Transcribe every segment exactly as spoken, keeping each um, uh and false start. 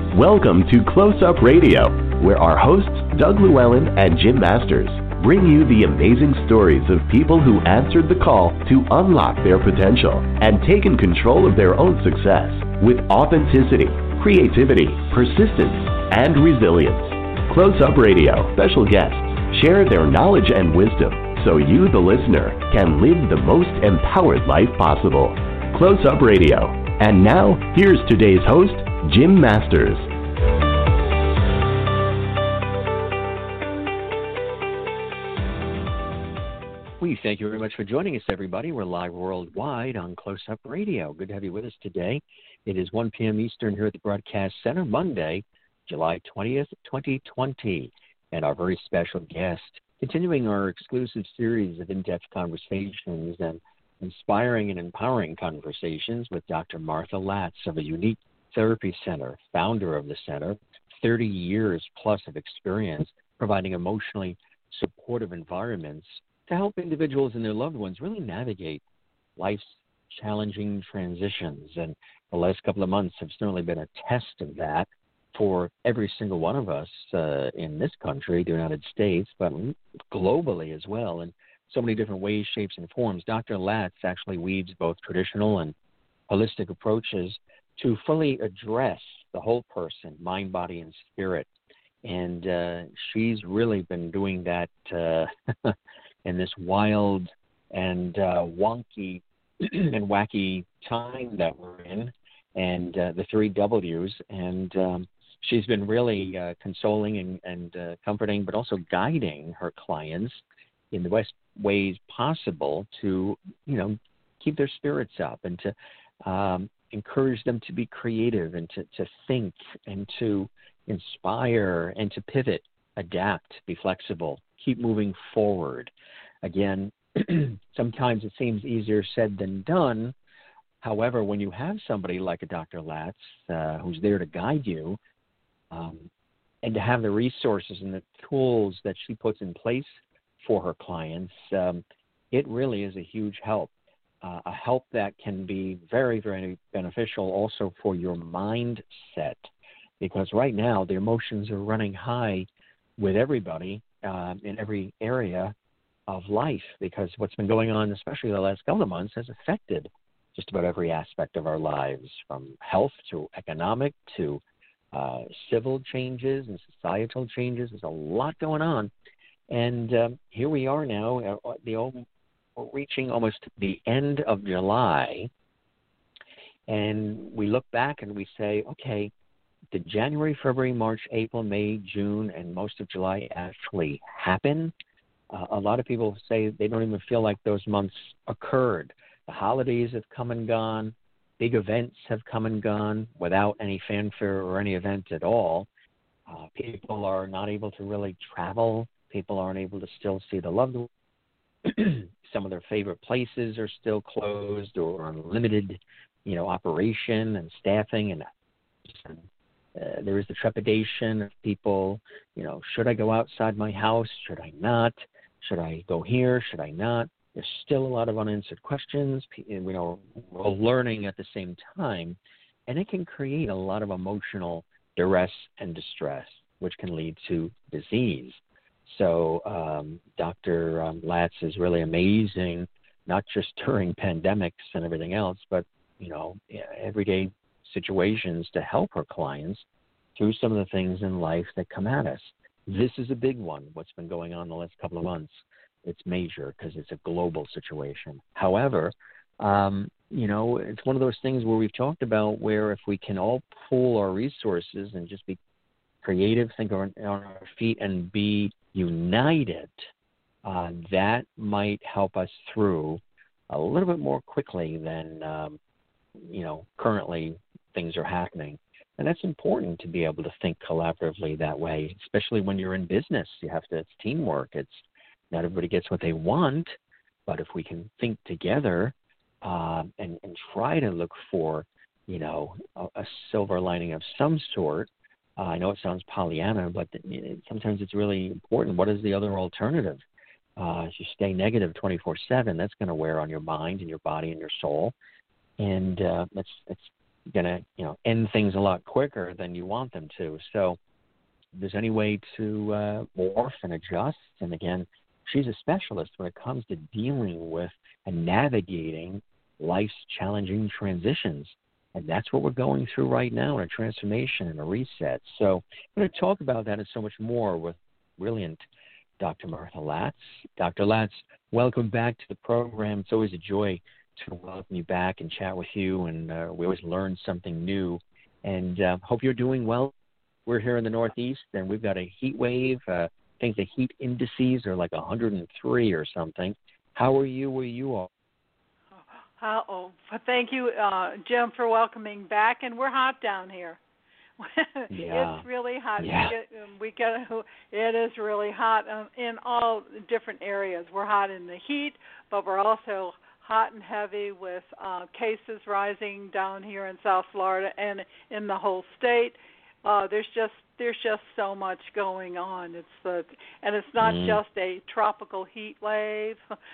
Welcome to Close Up Radio, where our hosts, Doug Llewellyn and Jim Masters, bring you the amazing stories of people who answered the call to unlock their potential and taken control of their own success with authenticity, creativity, persistence, and resilience. Close Up Radio special guests share their knowledge and wisdom so you, the listener, can live the most empowered life possible. Close Up Radio. And now, here's today's host, Jim Masters. We thank you very much for joining us, everybody. We're live worldwide on Close Up Radio. Good to have you with us today. It is one p.m. Eastern here at the Broadcast Center, Monday, July twentieth, twenty twenty. And our very special guest, continuing our exclusive series of in-depth conversations and inspiring and empowering conversations with Doctor Martha Latz of a Unique Therapy Center, founder of the center, thirty years plus of experience providing emotionally supportive environments to help individuals and their loved ones really navigate life's challenging transitions. And the last couple of months have certainly been a test of that for every single one of us uh, in this country, the United States, but globally as well, in so many different ways, shapes, and forms. Doctor Latz actually weaves both traditional and holistic approaches to fully address the whole person, mind, body, and spirit. And uh, she's really been doing that uh, in this wild and uh, wonky and wacky time that we're in, and uh, the three W's. And um, she's been really uh, consoling and, and uh, comforting, but also guiding her clients in the best ways possible to, you know, keep their spirits up and to um, encourage them to be creative and to, to think and to inspire and to pivot, adapt, be flexible, keep moving forward. Again, sometimes it seems easier said than done. However, when you have somebody like a Doctor Latz uh, who's there to guide you, um, and to have the resources and the tools that she puts in place for her clients, um, it really is a huge help. Uh, a help that can be very, very beneficial also for your mindset, because right now the emotions are running high with everybody uh, in every area of life, because what's been going on, especially the last couple of months, has affected just about every aspect of our lives, from health to economic to uh, civil changes and societal changes. There's a lot going on. And um, here we are now, uh, the old, we're reaching almost the end of July, and we look back and we say, okay, did January, February, March, April, May, June, and most of July actually happen? Uh, a lot of people say they don't even feel like those months occurred. The holidays have come and gone. Big events have come and gone without any fanfare or any event at all. Uh, people are not able to really travel. People aren't able to still see the loved ones. Some of their favorite places are still closed or on limited, you know, operation and staffing. And uh, there is the trepidation of people, you know, should I go outside my house? Should I not? Should I go here? Should I not? There's still a lot of unanswered questions. You know, we're learning at the same time, and it can create a lot of emotional duress and distress, which can lead to disease. So um, Doctor Um, Latz is really amazing, not just during pandemics and everything else, but, you know, everyday situations to help her clients through some of the things in life that come at us. This is a big one, what's been going on the last couple of months. It's major because it's a global situation. However, um, you know, it's one of those things where we've talked about where if we can all pool our resources and just be creative, think on, on our feet, and be united, uh, that might help us through a little bit more quickly than, um, you know, currently things are happening. And that's important to be able to think collaboratively that way, especially when you're in business. You have to, it's teamwork. It's not everybody gets what they want, but if we can think together uh, and, and try to look for, you know, a, a silver lining of some sort. Uh, I know it sounds Pollyanna, but it, sometimes it's really important. What is the other alternative? Uh, if you stay negative twenty-four seven, that's going to wear on your mind and your body and your soul. And uh, that's, that's going to, you know, end things a lot quicker than you want them to. So if there's any way to uh, morph and adjust, and again, she's a specialist when it comes to dealing with and navigating life's challenging transitions. And that's what we're going through right now, in a transformation and a reset. So I'm going to talk about that and so much more with brilliant Doctor Martha Latz. Doctor Latz, welcome back to the program. It's always a joy to welcome you back and chat with you, and uh, we always learn something new. And uh, hope you're doing well. We're here in the Northeast, and we've got a heat wave. Uh, I think the heat indices are like one hundred three or something. How are you where you are? Uh, oh, thank you, uh, Jim, for welcoming back. And we're hot down here. Yeah. It's really hot. Yeah. We get, we get, it is really hot um, in all different areas. We're hot in the heat, but we're also hot and heavy with uh, cases rising down here in South Florida and in the whole state. Uh, there's just there's just so much going on. It's the and it's not mm. just a tropical heat wave.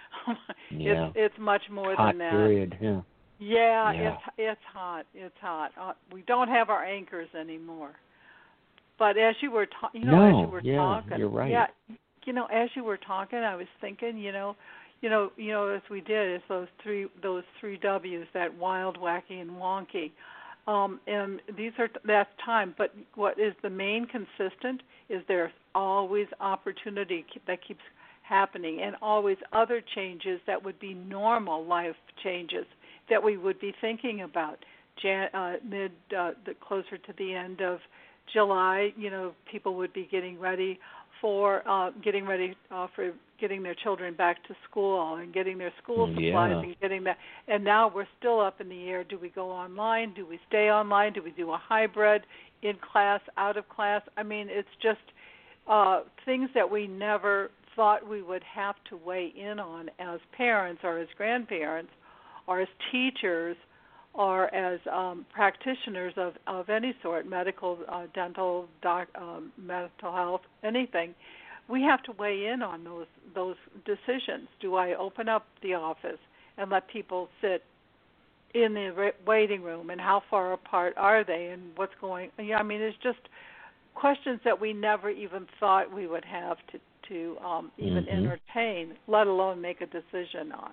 yeah. It's it's much more hot than that. Period. Yeah. Yeah, yeah, it's it's hot. It's hot. Uh, we don't have our anchors anymore. But as you were talking, you know, no, as you were yeah, talking, you're right. yeah, you know, as you were talking, I was thinking, you know, you know, you know, as we did, is those three those three W's, that wild, wacky, and wonky. Um, and these are that's time. But what is the main consistent is there's always opportunity that keeps happening, and always other changes that would be normal life changes that we would be thinking about. Jan, uh, mid, uh, the closer to the end of July, you know, people would be getting ready for uh, getting ready uh, for getting their children back to school and getting their school supplies yeah. and getting that. And now we're still up in the air. Do we go online? Do we stay online? Do we do a hybrid, in class, out of class? I mean, it's just uh, things that we never thought we would have to weigh in on as parents or as grandparents or as teachers or as um, practitioners of, of any sort, medical, uh, dental, doc, um, mental health, anything. We have to weigh in on those those decisions. Do I open up the office and let people sit in the waiting room, and how far apart are they, and what's going? Yeah, I mean, it's just questions that we never even thought we would have to to um, even mm-hmm. entertain, let alone make a decision on.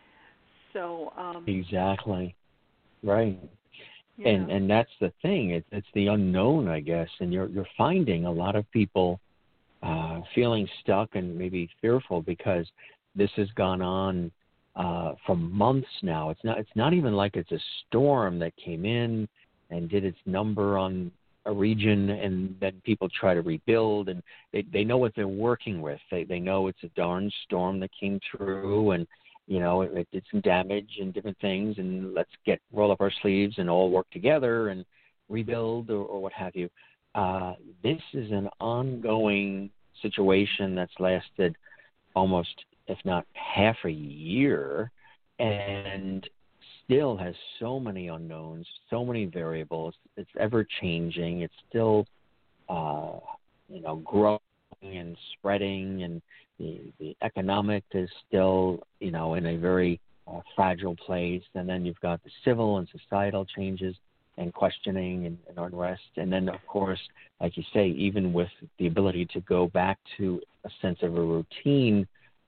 So um, exactly, right. Yeah. And and that's the thing. It's it's the unknown, I guess. And you're you're finding a lot of people uh, feeling stuck and maybe fearful because this has gone on uh, for months now. It's not it's not even like it's a storm that came in and did its number on a region, and then people try to rebuild, and they they know what they're working with. They they know it's a darn storm that came through, and you know, it, it did some damage and different things, and let's get roll up our sleeves and all work together and rebuild or, or what have you. Uh, this is an ongoing situation that's lasted almost, if not half a year, and still has so many unknowns, so many variables. It's ever changing. It's still, uh, you know, growing and spreading, and the, the economic is still, you know, in a very uh, fragile place. And then you've got the civil and societal changes and questioning and, and unrest. And then, of course, like you say, even with the ability to go back to a sense of a routine,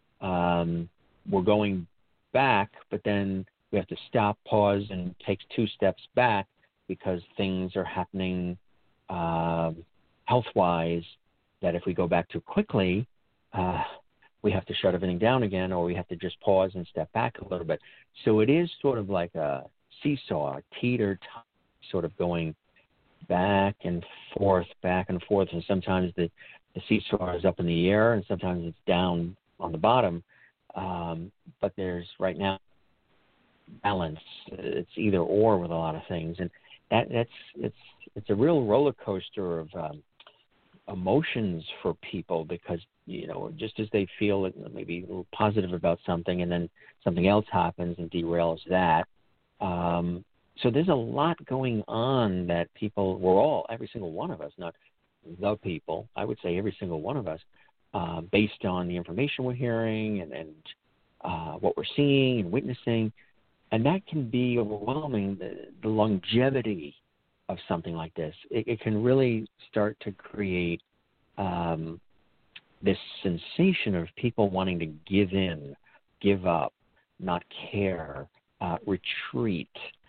um, we're going back, but then we have to stop, pause, and take two steps back because things are happening uh, health-wise that if we go back too quickly, uh, we have to shut everything down again, or we have to just pause and step back a little bit. So it is sort of like a seesaw, a teeter, sort of going back and forth, back and forth. And sometimes the, the seesaw is up in the air, and sometimes it's down on the bottom. Um, but there's right now balance. It's either or with a lot of things, and that that's it's it's a real roller coaster of um, emotions for people, because you know, just as they feel maybe a little positive about something, and then something else happens and derails that. Um, so there's a lot going on that people, we're all, every single one of us, not the people, I would say every single one of us, uh, based on the information we're hearing and, and uh, what we're seeing and witnessing, and that can be overwhelming, the, the longevity of something like this. It, it can really start to create um, this sensation of people wanting to give in, give up, not care, uh, retreat.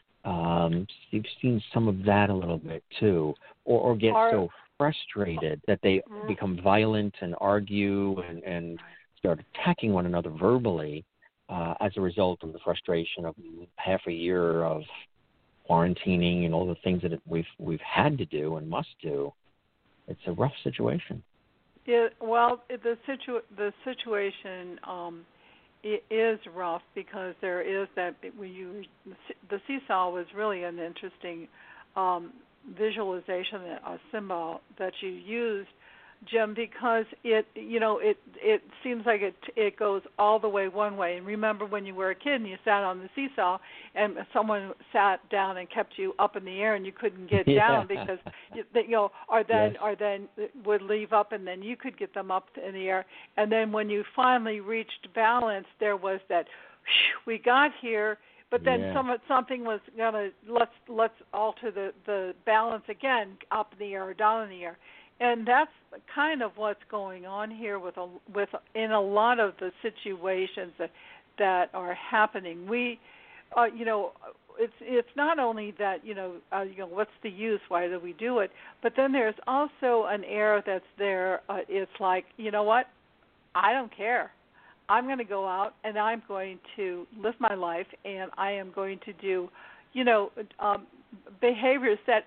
Um, you've seen some of that a little bit too, or, or get Our, so frustrated that they become violent and argue and, and start attacking one another verbally uh, as a result of the frustration of half a year of quarantining and all the things that we've we've had to do and must do. It's a rough situation. It, well, the situ the situation um, it is rough because there is that when you the seesaw was really an interesting um, visualization, a symbol that you used, Jim, because it you know it it seems like it it goes all the way one way. And remember when you were a kid and you sat on the seesaw and someone sat down and kept you up in the air and you couldn't get yeah. down because you, you know or then yes. or then would leave up and then you could get them up in the air. And then when you finally reached balance, there was that whew, we got here. But then yeah. some something was gonna let's let's alter the the balance again, up in the air or down in the air. And that's kind of what's going on here with a, with in a lot of the situations that that are happening. We, uh, you know, it's it's not only that you know, uh, you know, what's the use? Why do we do it? But then there's also an air that's there. Uh, it's like, you know what? I don't care. I'm going to go out and I'm going to live my life, and I am going to do, you know, um, behaviors that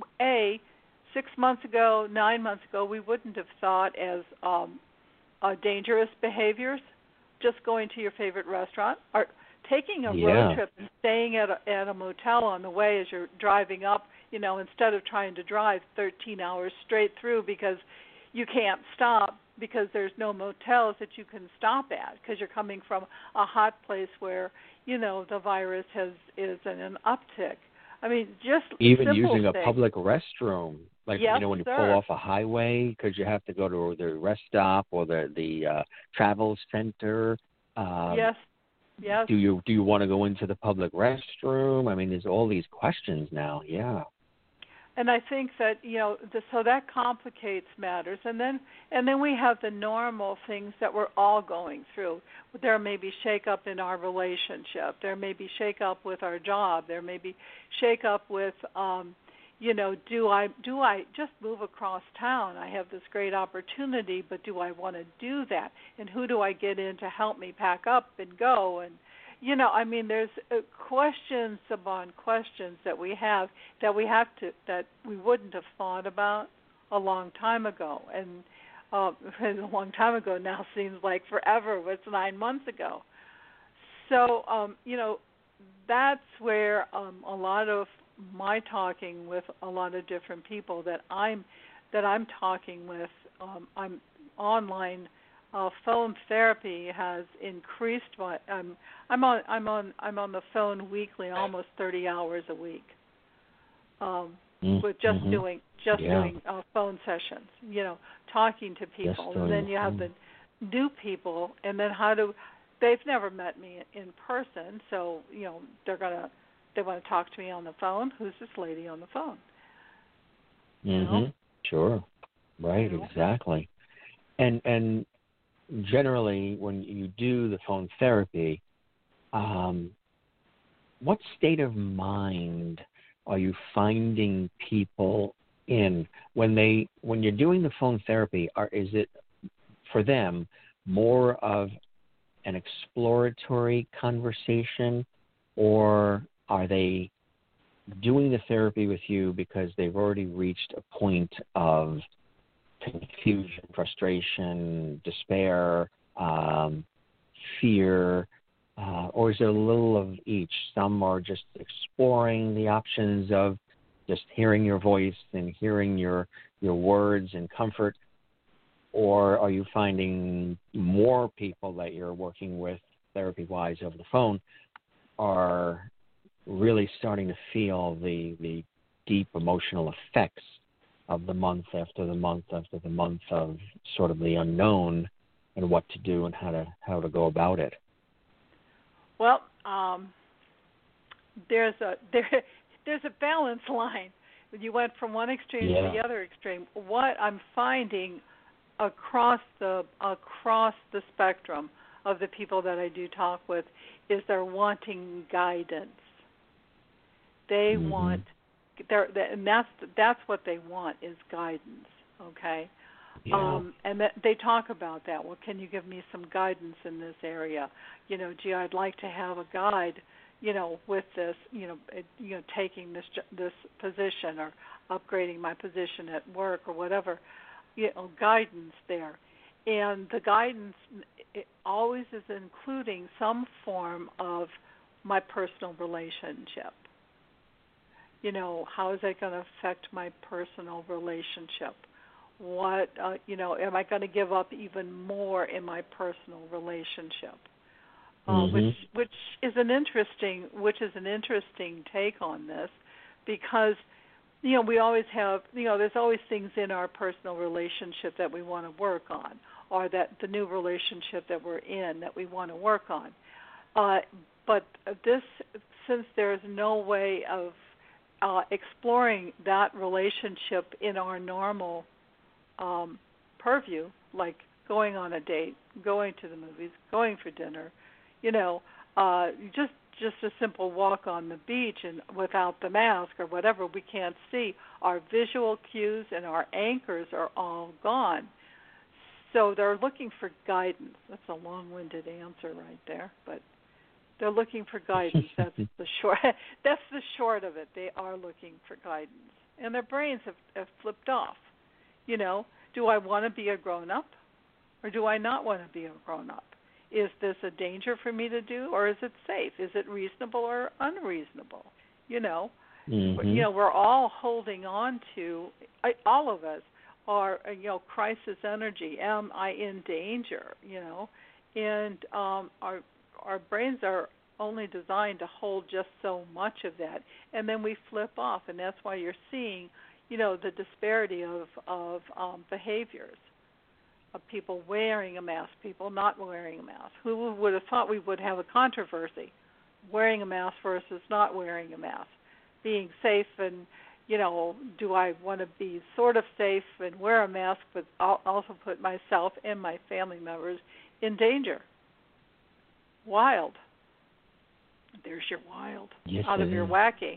a Six months ago, nine months ago, we wouldn't have thought as um, uh, dangerous behaviors. Just going to your favorite restaurant, or taking a yeah. road trip and staying at a, at a motel on the way as you're driving up. You know, instead of trying to drive thirteen hours straight through because you can't stop because there's no motels that you can stop at because you're coming from a hot place where you know the virus has is in an uptick. I mean, just even simple using things. a public restroom, like yes, you know when you sir. pull off a highway because you have to go to the rest stop or the the uh, travel center. Um, yes, yes. Do you do you want to go into the public restroom? I mean, there's all these questions now. Yeah. And I think that you know, the, so that complicates matters. And then, and then we have the normal things that we're all going through. There may be shake-up in our relationship. There may be shake-up with our job. There may be shake-up with, um, you know, do I do I just move across town? I have this great opportunity, but do I want to do that? And who do I get in to help me pack up and go? And you know, I mean, there's uh, questions upon questions that we have that we have to that we wouldn't have thought about a long time ago, and uh, a long time ago now seems like forever. It's nine months ago. So, um, you know, that's where um, a lot of my talking with a lot of different people that I'm that I'm talking with, um, I'm online. Uh, phone therapy has increased. My, um, I'm on. I'm on. I'm on the phone weekly, almost thirty hours a week, um, mm-hmm. with just doing just yeah. doing uh, phone sessions. You know, talking to people, and then you have the new people, and then how do they've never met me in person, so you know they're gonna they want to talk to me on the phone. Who's this lady on the phone? Mm-hmm. You know? Sure. Right. You know? Exactly. And and. Generally, when you do the phone therapy, um, what state of mind are you finding people in when they when you're doing the phone therapy? Are, is it for them more of an exploratory conversation, or are they doing the therapy with you because they've already reached a point of confusion, frustration, despair, um, fear, uh, or is it a little of each? Some are just exploring the options of just hearing your voice and hearing your your words and comfort, or are you finding more people that you're working with therapy-wise over the phone are really starting to feel the the deep emotional effects of the month after the month after the month of sort of the unknown and what to do and how to how to go about it? Well, um, there's a there there's a balance line. You went from one extreme yeah. to the other extreme. What I'm finding across the across the spectrum of the people that I do talk with is they're wanting guidance. They mm-hmm. want, they're, and that's that's what they want is guidance. Okay, yeah. um, and that, they talk about that. Well, can you give me some guidance in this area? You know, gee, I'd like to have a guide. You know, with this, you know, it, you know, taking this this position or upgrading my position at work or whatever. You know, guidance there, and the guidance it always is including some form of my personal relationship. You know, how is that going to affect my personal relationship? What, uh, you know, am I going to give up even more in my personal relationship? Uh, mm-hmm. Which, which is an interesting, which is an interesting take on this, because, you know, we always have, you know, there's always things in our personal relationship that we want to work on, or that the new relationship that we're in that we want to work on. Uh, but this, since there's no way of uh, exploring that relationship in our normal um, purview, like going on a date, going to the movies, going for dinner, you know, uh, just just a simple walk on the beach and without the mask or whatever, we can't see. Our visual cues and our anchors are all gone. So they're looking for guidance. That's a long-winded answer right there, but they're looking for guidance. That's the short. That's the short of it. They are looking for guidance, and their brains have, have flipped off. You know, do I want to be a grown-up, or do I not want to be a grown-up? Is this a danger for me to do, or is it safe? Is it reasonable or unreasonable? You know, mm-hmm. you know, we're all holding on to. All of us are, you know, crisis energy. Am I in danger? You know, and um, our our brains are only designed to hold just so much of that, and then we flip off, and that's why you're seeing, you know, the disparity of of um, behaviors. Of people wearing a mask, people not wearing a mask. Who would have thought we would have a controversy, wearing a mask versus not wearing a mask, being safe and, you know, do I want to be sort of safe and wear a mask, but also put myself and my family members in danger? Wild. There's your wild. Yes, out of is. your wacky.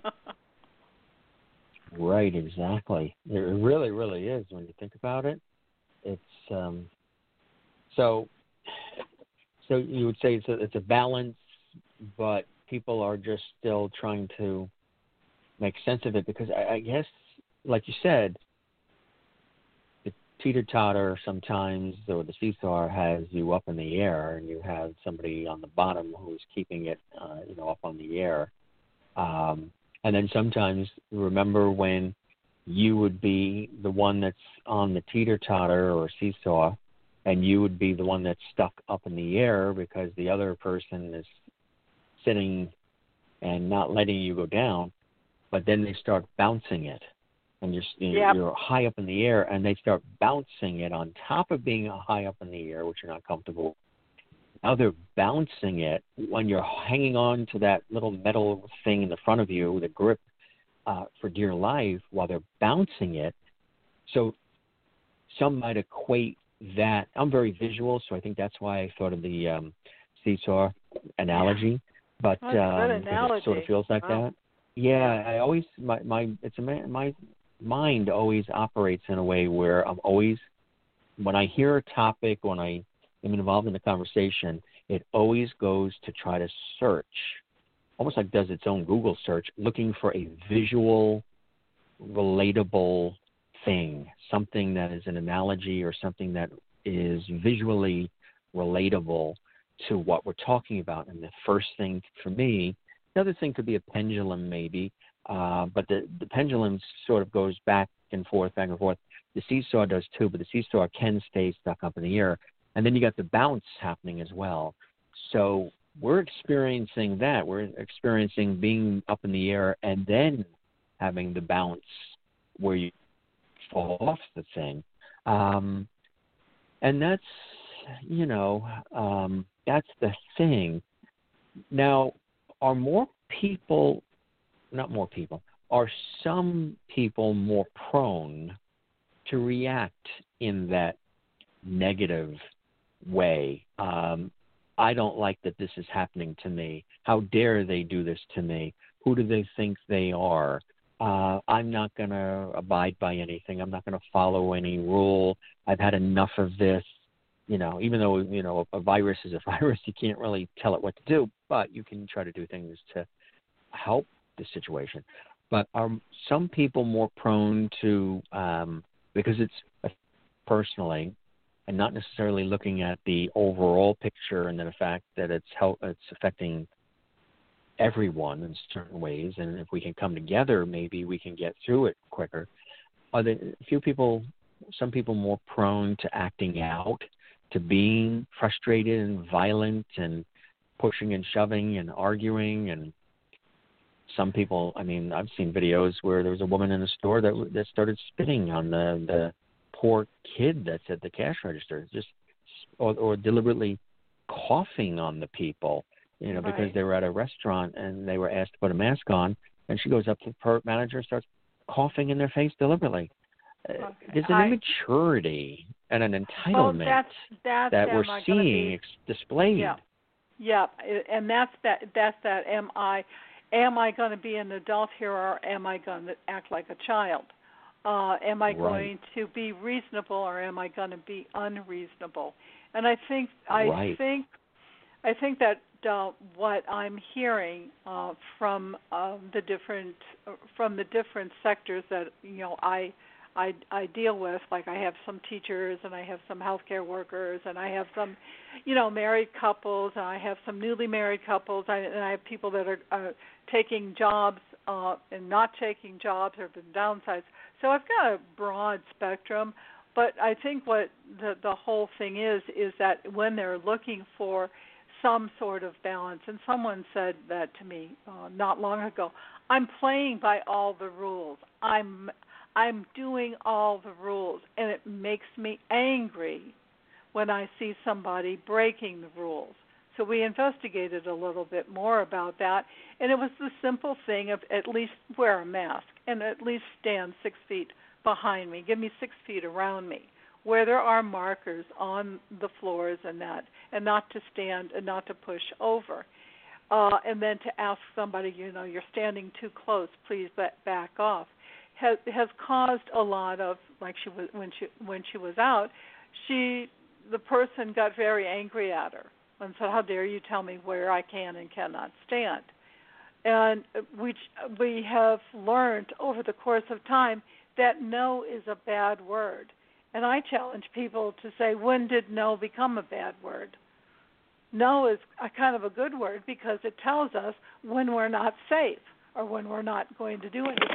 Right, exactly. It really, really is when you think about it. It's um, so. So you would say it's a, it's a balance, but people are just still trying to make sense of it because I, I guess, like you said, the teeter-totter sometimes or the seesaw has you up in the air, and you have somebody on the bottom who's keeping it, uh, you know, up on the air. Um, and then sometimes, remember when you would be the one that's on the teeter-totter or seesaw, and you would be the one that's stuck up in the air because the other person is sitting and not letting you go down, but then they start bouncing it. And you're, yep. you're high up in the air, and they start bouncing it on top of being high up in the air, which you're not comfortable with. Now they're bouncing it when you're hanging on to that little metal thing in the front of you with a grip uh, for dear life while they're bouncing it. So some might equate that. I'm very visual, so I think that's why I thought of the um, seesaw analogy. But oh, um, it sort of feels like wow. that. Yeah, I always my my it's a my mind always operates in a way where I'm always, when I hear a topic, when I am involved in a conversation, it always goes to try to search, almost like does its own Google search, looking for a visual, relatable thing, something that is an analogy or something that is visually relatable to what we're talking about. And the first thing for me, the other thing could be a pendulum maybe, uh, but the, the pendulum sort of goes back and forth, back and forth. The seesaw does too, but the seesaw can stay stuck up in the air. And then you got the bounce happening as well. So we're experiencing that. We're experiencing being up in the air and then having the bounce where you fall off the thing. Um, and that's, you know, um, that's the thing. Now, are more people, not more people, are some people more prone to react in that negative way? Um, I don't like that this is happening to me. How dare they do this to me? Who do they think they are? Uh, I'm not going to abide by anything. I'm not going to follow any rule. I've had enough of this. You know, even though, you know, a virus is a virus, you can't really tell it what to do, but you can try to do things to help the situation. But are some people more prone to, um, because it's personally, and not necessarily looking at the overall picture and the fact that it's help, it's affecting everyone in certain ways, and if we can come together, maybe we can get through it quicker. Are there a few people, some people more prone to acting out, to being frustrated and violent and pushing and shoving and arguing? And some people, I mean, I've seen videos where there was a woman in the store that that started spitting on the, the poor kid that's at the cash register, just or, or deliberately coughing on the people, you know, because right. they were at a restaurant and they were asked to put a mask on, and she goes up to the manager and starts coughing in their face deliberately. Okay. There's an I, immaturity and an entitlement well, that's, that's, that we're seeing be, ex- displayed. Yeah, yeah, and that's that. That's that. Am I, am I going to be an adult here, or am I going to act like a child? Uh, am I right. going to be reasonable, or am I going to be unreasonable? And I think I right. think I think that uh, what I'm hearing uh, from uh, the different from the different sectors that you know I. I, I deal with, like I have some teachers and I have some healthcare workers and I have some, you know, married couples and I have some newly married couples I, and I have people that are uh, taking jobs uh, and not taking jobs or been downsized. So I've got a broad spectrum, but I think what the, the whole thing is is that when they're looking for some sort of balance, and someone said that to me uh, not long ago, I'm playing by all the rules. I'm I'm doing all the rules, and it makes me angry when I see somebody breaking the rules. So we investigated a little bit more about that, and it was the simple thing of at least wear a mask and at least stand six feet behind me. Give me six feet around me where there are markers on the floors and that, and not to stand and not to push over. Uh, and then to ask somebody, you know, you're standing too close, please back off. Has has caused a lot of, like she was when she when she was out, she the person got very angry at her and said, "How dare you tell me where I can and cannot stand?" And we we have learned over the course of time that no is a bad word, and I challenge people to say, when did no become a bad word? No is a kind of a good word because it tells us when we're not safe or when we're not going to do anything.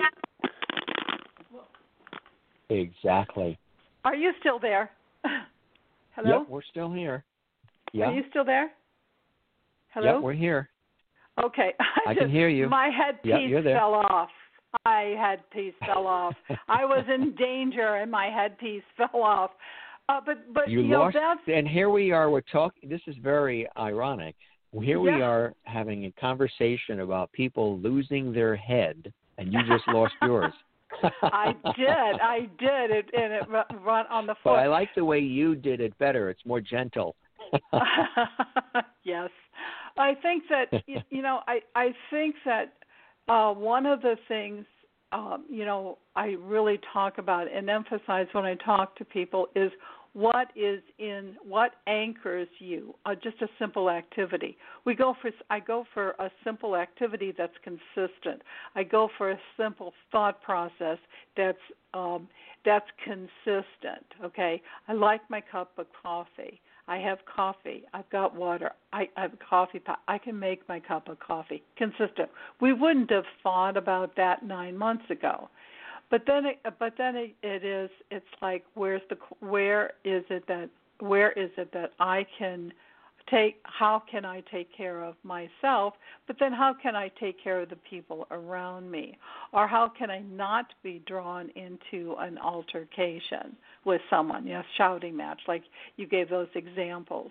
Exactly. Are you still there? Hello? Yep, we're still here. Yeah. Are you still there? Hello? Yep, we're here. Okay. I, I just, can hear you. My headpiece yep, fell off. My headpiece fell off. I was in danger and my headpiece fell off. Uh, but but you, you lost, know, that's... and here we are. We're talking. This is very ironic. Here yeah. we are having a conversation about people losing their head, and you just lost yours. I did, I did, it, and it run on the floor. But I like the way you did it better. It's more gentle. Yes, I think that you know, I I think that uh, one of the things um, you know I really talk about and emphasize when I talk to people is what is in what anchors you. Uh, just a simple activity. We go for I go for a simple activity that's consistent. I go for a simple thought process that's um, that's consistent. Okay, I like my cup of coffee. I have coffee. I've got water. I, I have a coffee pot. I can make my cup of coffee. Consistent. We wouldn't have thought about that nine months ago. But then, it, but then it, it is. It's like, where's the? Where is it that? Where is it that I can take? How can I take care of myself? But then, how can I take care of the people around me? Or how can I not be drawn into an altercation with someone? You know, shouting match, like you gave those examples.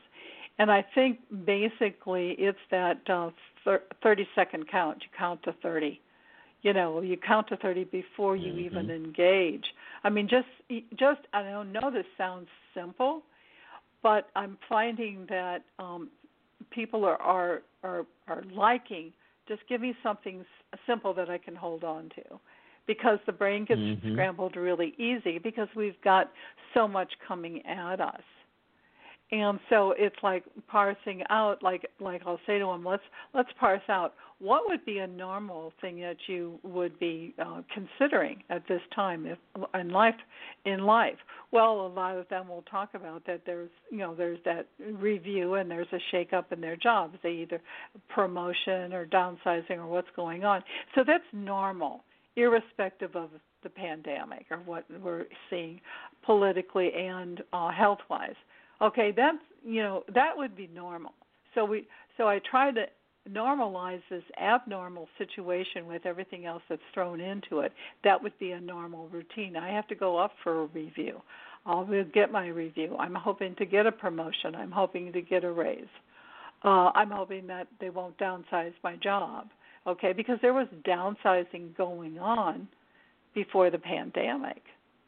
And I think basically it's that uh, thirty-second count. You count to thirty. You know, you count to thirty before you mm-hmm. even engage. I mean, just, just I don't know, this sounds simple, but I'm finding that um, people are, are, are, are liking, just give me something simple that I can hold on to. Because the brain gets mm-hmm. scrambled really easy because we've got so much coming at us. And so it's like parsing out, like like I'll say to them, let's let's parse out what would be a normal thing that you would be uh, considering at this time if, in life. In life, well, a lot of them will talk about that. There's you know there's that review and there's a shake-up in their jobs. They either promotion or downsizing or what's going on. So that's normal, irrespective of the pandemic or what we're seeing politically and uh, health-wise. Okay, that's you know that would be normal. So we so I try to normalize this abnormal situation with everything else that's thrown into it. That would be a normal routine. I have to go up for a review. I'll get my review. I'm hoping to get a promotion. I'm hoping to get a raise. Uh, I'm hoping that they won't downsize my job. Okay, because there was downsizing going on before the pandemic.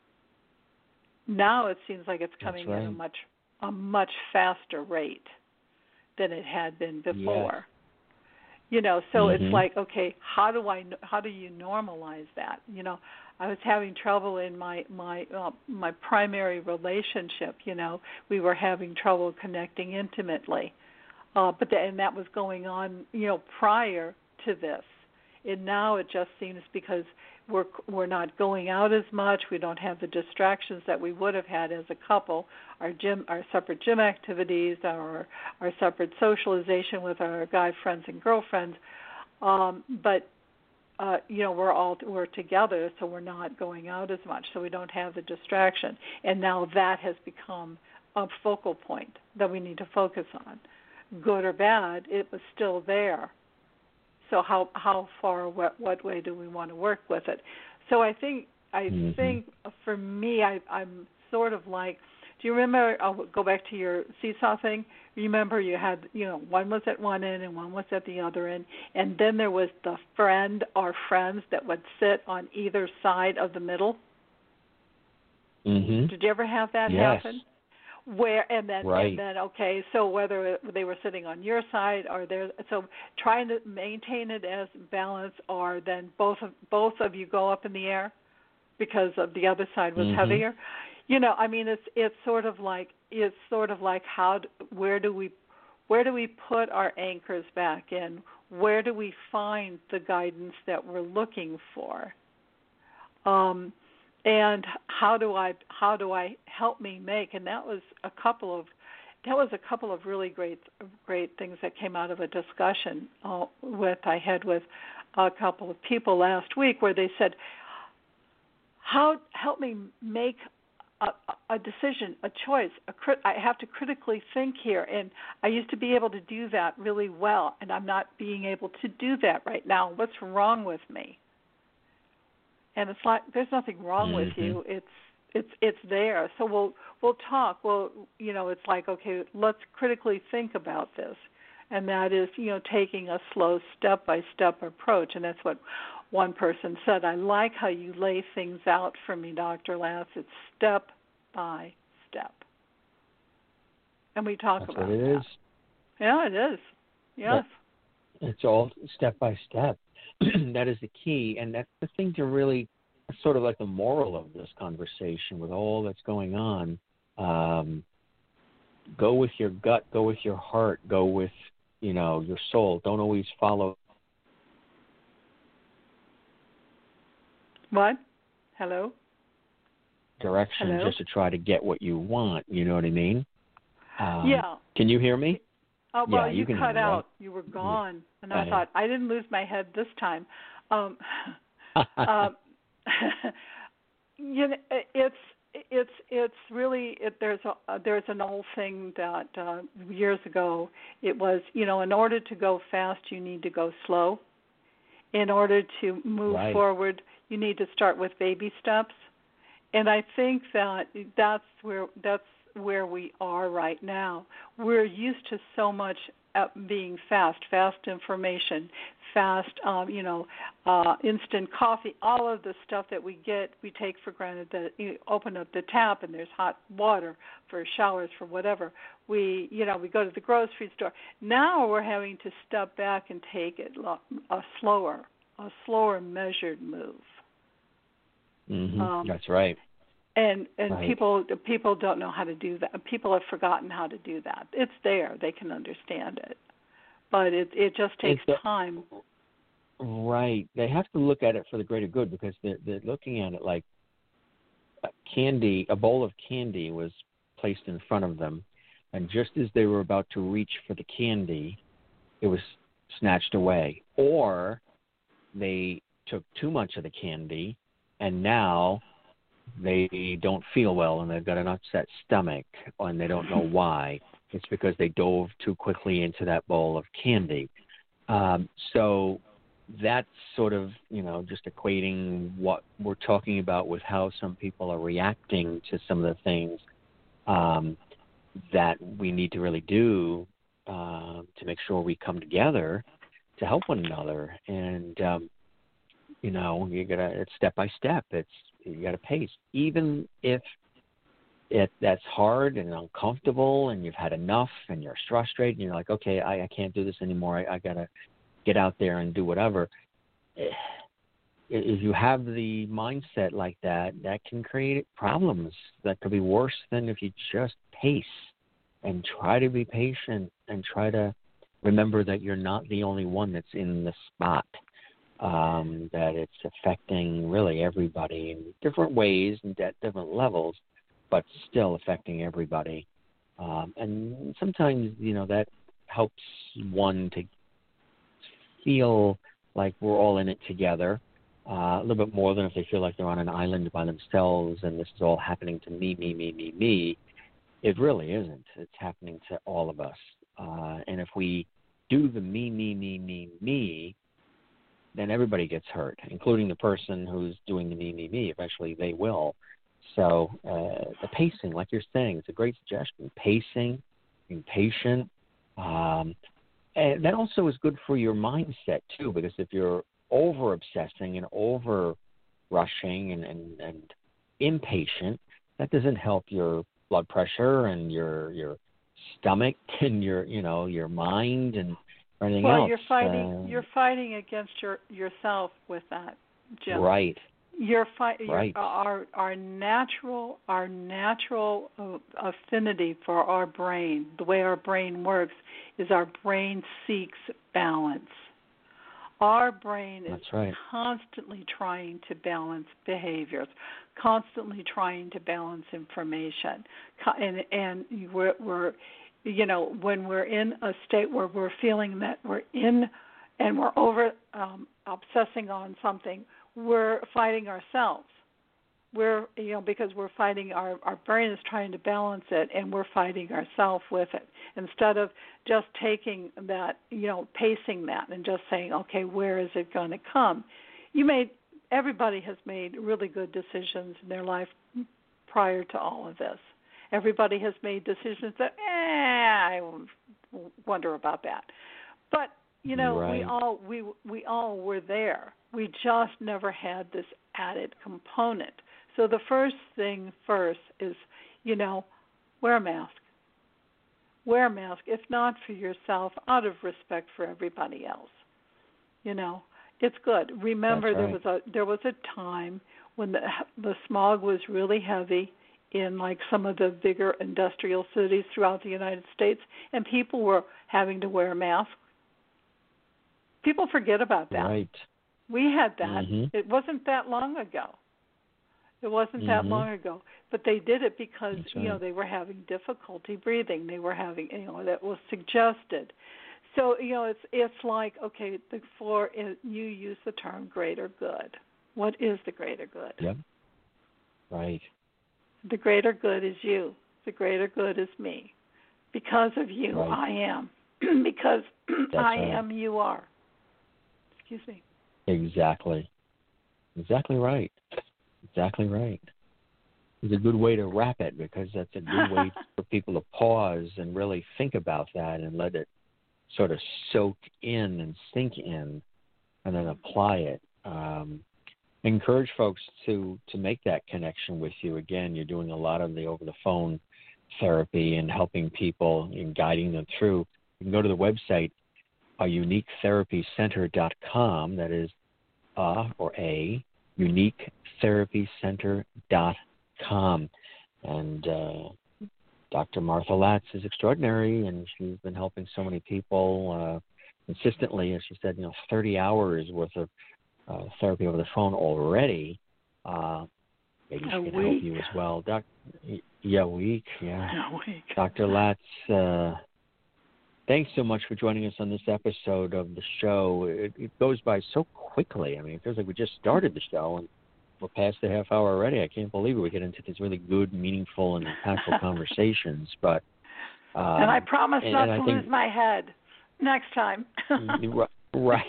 Now it seems like it's coming right. at a much a much faster rate than it had been before. Yes. You know, so mm-hmm. it's like, okay, how do I how do you normalize that? You know, I was having trouble in my my uh, my primary relationship. You know, we were having trouble connecting intimately, uh, but the, and that was going on, you know, prior to this. And now it just seems because we're we're not going out as much, we don't have the distractions that we would have had as a couple. Our gym, our separate gym activities, our our separate socialization with our guy friends and girlfriends. Um, but uh, you know, we're all we're together, so we're not going out as much, so we don't have the distraction. And now that has become a focal point that we need to focus on. Good or bad, it was still there. So how how far what what way do we want to work with it? So I think I mm-hmm. think for me I I'm sort of like, do you remember? I'll go back to your seesaw thing. Remember you had you know one was at one end and one was at the other end, and then there was the friend or friends that would sit on either side of the middle. Mm-hmm. Did you ever have that yes. happen? Where and then right. and then okay, so whether they were sitting on your side or theirs, so trying to maintain it as balance, or then both of both of you go up in the air because of the other side was mm-hmm. heavier. You know, I mean, it's it's sort of like it's sort of like how where do we where do we put our anchors back in? Where do we find the guidance that we're looking for? Um. And how do I how do I help me make? And that was a couple of that was a couple of really great great things that came out of a discussion uh, with I had with a couple of people last week, where they said, "How help me make a, a decision, a choice? A crit, I have to critically think here." And I used to be able to do that really well, and I'm not being able to do that right now. What's wrong with me? And it's like there's nothing wrong mm-hmm. with you. It's it's it's there. So we'll we'll talk. Well, you know, it's like, okay, let's critically think about this, and that is, you know, taking a slow step by step approach. And that's what one person said. I like how you lay things out for me, Doctor Lass. It's step by step, and we talk that's about what it that. is. Yeah, it is. Yes. But it's all step by step. That is the key, and that's the thing to really, sort of like the moral of this conversation with all that's going on. Um, go with your gut, go with your heart, go with, you know, your soul. Don't always follow. What? Hello? Direction Hello? just to try to get what you want. You know what I mean? Um, yeah. Can you hear me? Oh, well, yeah, you, you can cut hear me, out. right? You were gone. And I I thought, I didn't lose my head this time. Um, um, you know, it's it's it's really it, there's a there's an old thing that uh, years ago it was, you know, in order to go fast you need to go slow. In order to move right. forward you need to start with baby steps. And I think that that's where that's where we are right now. We're used to so much uh, being fast, fast information, fast, um, you know, uh, instant coffee, all of the stuff that we get, we take for granted that you open up the tap and there's hot water for showers, for whatever. We, you know, we go to the grocery store. Now we're having to step back and take it a slower, a slower measured move. Mm-hmm. Um, That's right. And and right. people people don't know how to do that. People have forgotten how to do that. It's there; they can understand it, but it it just takes the, time. Right. They have to look at it for the greater good, because they're they're looking at it like a candy. A bowl of candy was placed in front of them, and just as they were about to reach for the candy, it was snatched away. Or they took too much of the candy, and now they don't feel well and they've got an upset stomach and they don't know why. It's because they dove too quickly into that bowl of candy. Um, so that's sort of, you know, just equating what we're talking about with how some people are reacting to some of the things um, that we need to really do uh, to make sure we come together to help one another. And, um, you know, you gotta, it's step by step. It's, you got to pace, even if it that's hard and uncomfortable, and you've had enough, and you're frustrated, and you're like, okay, I, I can't do this anymore. I, I got to get out there and do whatever. If you have the mindset like that, that can create problems that could be worse than if you just pace and try to be patient and try to remember that you're not the only one that's in the spot. Um, that it's affecting really everybody in different ways and at different levels, but still affecting everybody. Um, and sometimes, you know, that helps one to feel like we're all in it together, uh, a little bit more than if they feel like they're on an island by themselves and this is all happening to me, me, me, me, me. It really isn't. It's happening to all of us. Uh, and if we do the me, me, me, me, me, then everybody gets hurt, including the person who's doing the me, me, me. Eventually they will. So uh, the pacing, like you're saying, it's a great suggestion. Pacing, being patient. Um, and that also is good for your mindset, too, because if you're over-obsessing and over-rushing and, and, and impatient, that doesn't help your blood pressure and your your stomach and your, you know, your mind and anything well, else. you're fighting. Uh, you're fighting against your yourself with that, Jim. Right. You're fight. Right. You're, our our natural our natural affinity for our brain, the way our brain works, is our brain seeks balance. Our brain is That's right. constantly trying to balance behaviors, constantly trying to balance information, and and we're, we're you know, when we're in a state where we're feeling that we're in and we're over um, obsessing on something, we're fighting ourselves. We're, you know, because we're fighting, our, our brain is trying to balance it, and we're fighting ourselves with it. Instead of just taking that, you know, pacing that and just saying, okay, where is it going to come? You made, everybody has made really good decisions in their life prior to all of this. Everybody has made decisions that, eh, I wonder about that. But, you know, right. we all we we all were there. We just never had this added component. So the first thing first is, you know, wear a mask. Wear a mask, if not for yourself, out of respect for everybody else. You know, it's good. Remember, That's right. there was a there was a time when the the smog was really heavy in like some of the bigger industrial cities throughout the United States, and people were having to wear masks. People forget about that. Right. We had that. Mm-hmm. It wasn't that long ago. It wasn't mm-hmm. that long ago. But they did it because, That's you know, right. they were having difficulty breathing. They were having, you know, that was suggested. So, you know, it's it's like, okay, the for you use the term greater good. What is the greater good? Yep. Right. The greater good is you. The greater good is me. Because of you, right. I am. Because I right. am, you are. Excuse me. Exactly. Exactly right. Exactly right. is a good way to wrap it, because that's a good way for people to pause and really think about that and let it sort of soak in and sink in, and then apply it. Um, encourage folks to, to make that connection with you. Again, you're doing a lot of the over-the-phone therapy and helping people and guiding them through. You can go to the website, a unique therapy center dot com. That is a or a unique therapy center dot com. And uh, Doctor Martha Latz is extraordinary, and she's been helping so many people uh, consistently. As she said, you know, thirty hours worth of uh, therapy over the phone already. Uh, maybe she a can week. help you as well. Doc, yeah, a week. Yeah, a week. Doctor Latz, uh, thanks so much for joining us on this episode of the show. It, it goes by so quickly. I mean, it feels like we just started the show, and we're past the half hour already. I can't believe it. We get into these really good, meaningful, and impactful conversations. But um, and I promise and, not and to I think, lose my head next time. Right.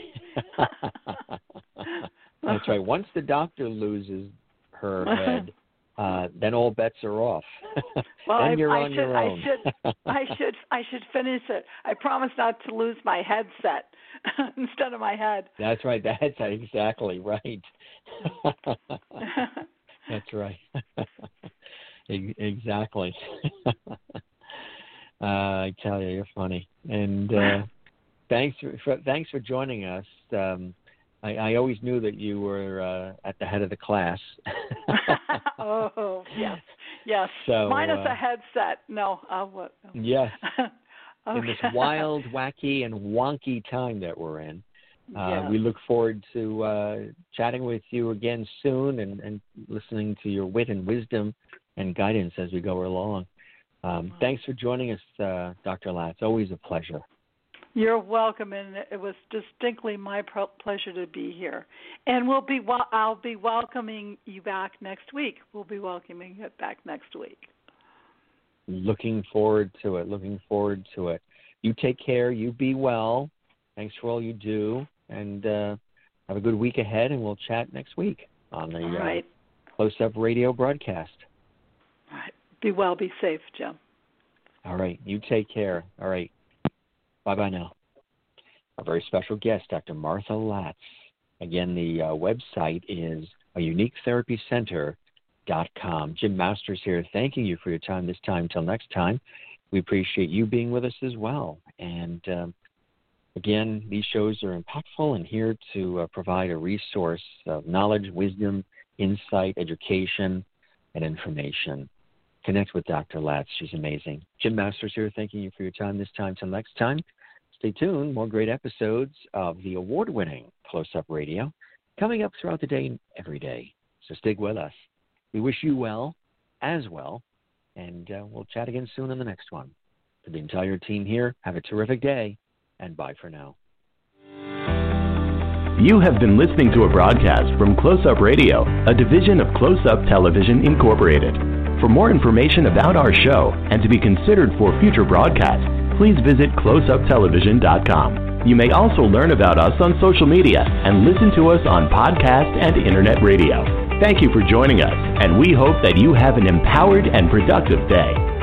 That's right. Once the doctor loses her head, uh, then all bets are off. Well, then I, you're I on should, your own. I should, I should, I should finish it. I promise not to lose my headset instead of my head. That's right. That's exactly right. That's right. Exactly. uh, I tell you, you're funny. And uh, thanks for thanks for joining us. Um, I, I always knew that you were uh, at the head of the class. Oh yes, yes. So, minus uh, a headset. No, uh, what? Yes. Okay. In this wild, wacky, and wonky time that we're in. Uh, yes. We look forward to uh, chatting with you again soon, and, and listening to your wit and wisdom and guidance as we go along. Um, wow. Thanks for joining us, uh, Doctor Latz. Always a pleasure. You're welcome, and it was distinctly my pro- pleasure to be here. And we'll be wel- I'll be welcoming you back next week. We'll be welcoming it back next week. Looking forward to it. Looking forward to it. You take care. You be well. Thanks for all you do, and uh, have a good week ahead. And we'll chat next week on the all right. uh, Close Up Radio broadcast. All right. Be well. Be safe, Jim. All right. You take care. All right. Bye-bye now. Our very special guest, Doctor Martha Latz. Again, the uh, website is a unique therapy center dot com. Jim Masters here, thanking you for your time this time. Till next time, we appreciate you being with us as well. And um, again, these shows are impactful and here to uh, provide a resource of knowledge, wisdom, insight, education, and information. Connect with Doctor Latz. She's amazing. Jim Masters here, thanking you for your time this time. Till next time, stay tuned. More great episodes of the award-winning Close Up Radio coming up throughout the day and every day. So stick with us. We wish you well as well, and uh, we'll chat again soon on the next one. For the entire team here, have a terrific day, and bye for now. You have been listening to a broadcast from Close Up Radio, a division of Close Up Television Incorporated. For more information about our show and to be considered for future broadcasts, please visit close up television dot com. You may also learn about us on social media and listen to us on podcast and internet radio. Thank you for joining us, and we hope that you have an empowered and productive day.